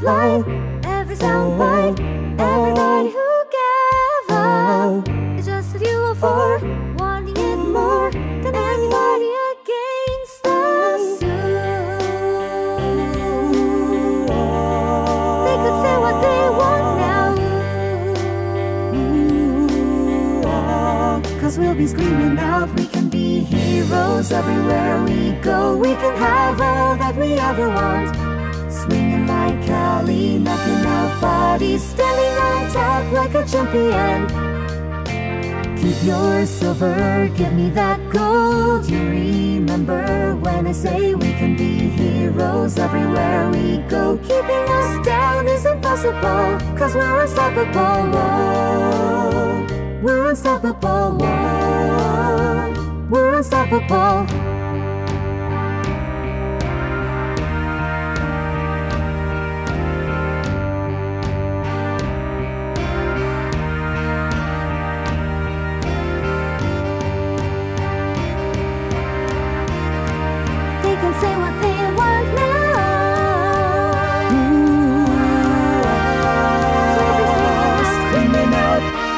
line, every sound bite, everybody who gave up. It's just a fuel for wanting it more than anybody against us. They could say what they want now, 'cause we'll be screaming out. We can be heroes everywhere we go. We can have all that we ever want, swinging like Cali, knocking out bodies, standing on top like a champion. Keep your silver, give me that gold. You remember when I say we can be heroes everywhere we go. Keeping us down is impossible, 'cause we're unstoppable. Whoa. We're unstoppable. Whoa. We're unstoppable. They can say what they want now. Screaming out.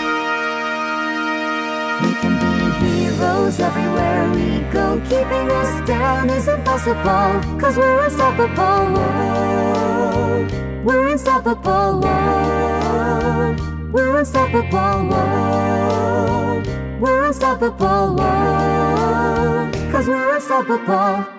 We can be heroes everywhere we go. Keeping us down is impossible, 'cause we're unstoppable. Whoa. We're unstoppable. Whoa. We're unstoppable. Whoa. We're unstoppable. Whoa. 'Cause we're unstoppable.